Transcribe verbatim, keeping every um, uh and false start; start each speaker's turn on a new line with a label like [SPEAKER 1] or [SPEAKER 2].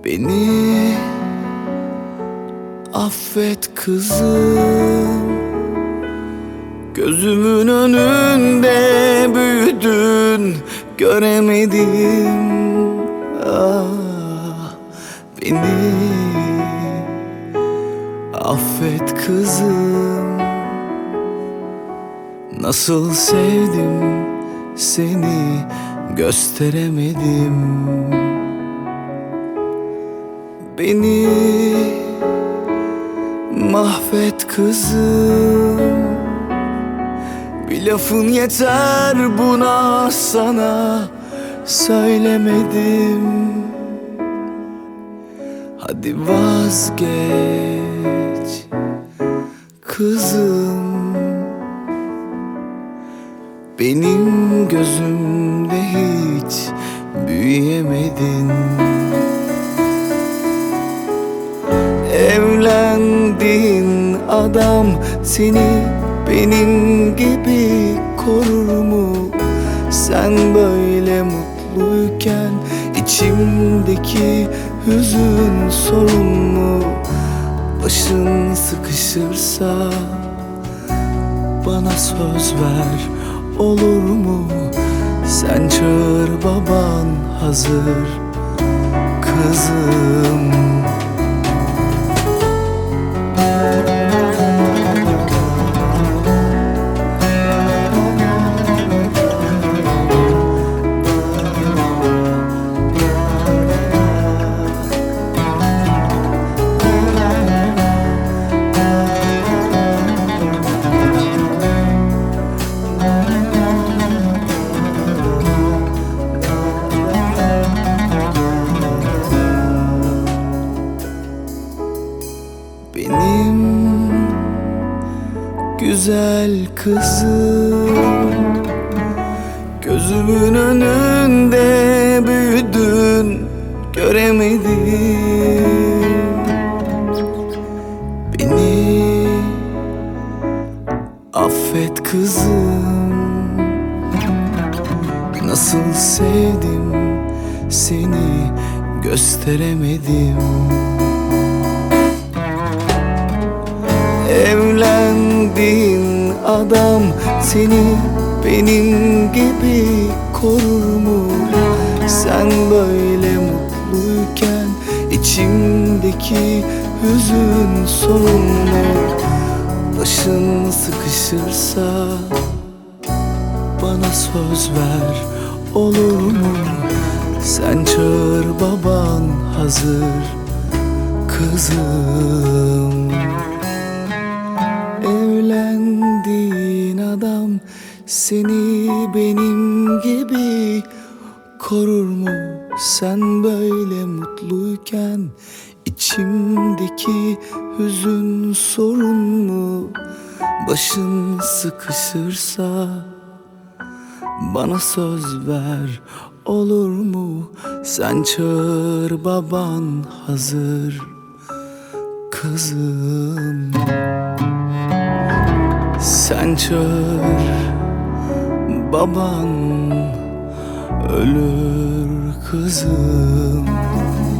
[SPEAKER 1] Beni affet kızım, gözümün önünde büyüdün, göremedim. Ah, beni affet kızım, nasıl sevdim seni gösteremedim. Beni mahvet kızım, bir lafın yeter buna, sana söylemedim. Hadi vazgeç kızım, benim gözümde hiç büyüyemedin. Evlendiğin adam seni benim gibi korur mu? Sen böyle mutluyken içimdeki hüzün sorun mu? Başın sıkışırsa bana söz ver, olur mu? Sen çağır, baban hazır kızım. Benim güzel kızım, gözümün önünde büyüdün, göremedim. Beni affet kızım, nasıl sevdim seni gösteremedim. Evlendiğin adam seni benim gibi korur mu? Sen böyle mutluyken içimdeki hüzün sorun mu? Başın sıkışırsa bana söz ver, olur mu? Sen çağır, baban hazır kızım. Evlendiğin adam seni benim gibi korur mu? Sen böyle mutluyken içimdeki hüzün sorun mu? Başın sıkışırsa bana söz ver, olur mu? Sen çağır, baban hazır kızım. Sen çağır, baban ölür kızım.